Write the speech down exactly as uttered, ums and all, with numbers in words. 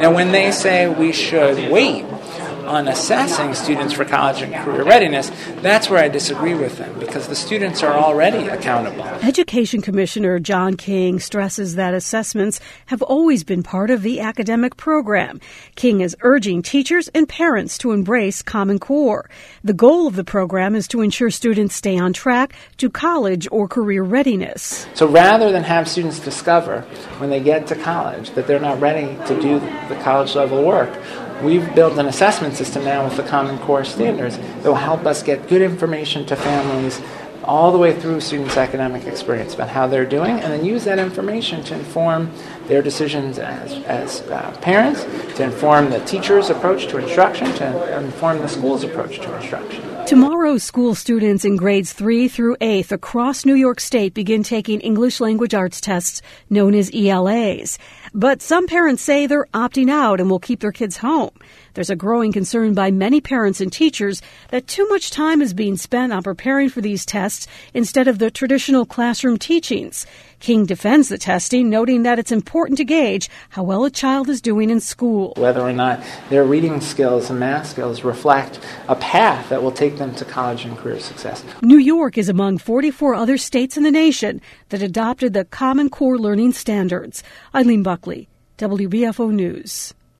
Now, when they say we should wait on assessing students for college and career readiness, that's where I disagree with them, because the students are already accountable. Education Commissioner John King stresses that assessments have always been part of the academic program. King is urging teachers and parents to embrace Common Core. The goal of the program is to ensure students stay on track to college or career readiness. So rather than have students discover when they get to college that they're not ready to do the college level work, we've built an assessment system now with the Common Core standards that will help us get good information to families all the way through students' academic experience about how they're doing, and then use that information to inform their decisions as, as uh, parents, to inform the teacher's approach to instruction, to inform the school's approach to instruction. Tomorrow, school students in grades three through eighth across New York State begin taking English language arts tests known as E L As. But some parents say they're opting out and will keep their kids home. There's a growing concern by many parents and teachers that too much time is being spent on preparing for these tests instead of the traditional classroom teachings. King defends the testing, noting that it's important to gauge how well a child is doing in school. Whether or not their reading skills and math skills reflect a path that will take them to college and career success. New York is among forty-four other states in the nation that adopted the Common Core learning standards. Eileen Buckley, W B F O News.